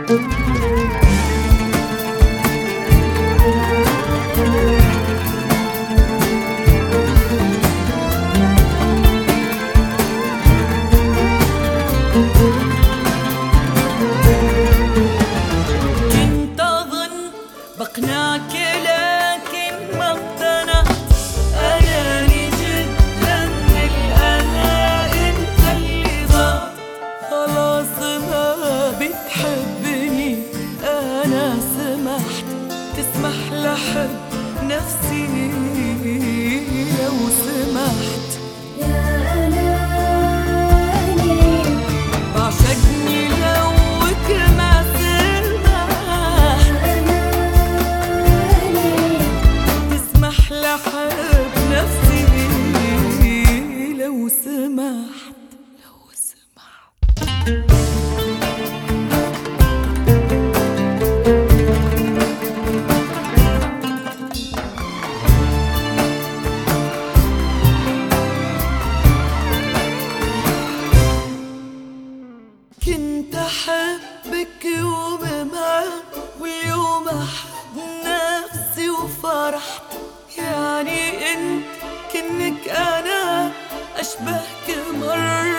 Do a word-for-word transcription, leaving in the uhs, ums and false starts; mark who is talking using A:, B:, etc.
A: كنت أظن بقنعك لكن ما اقتنعت، أناني جدا الأنا أنت اللي ضاعت. خلاص ما بتحبني أنا سمحت، تسمح لحب نفسي لو سمحت.
B: يا أناني
A: بعشقني لو ما سمح،
B: أناني
A: تسمح لحب نفسي لو سمحت لو سمحت. كنت أحبك يوم ما واليوم أحب نفسي وفرحت. يعني أنت كنك أنا أشبهك مرة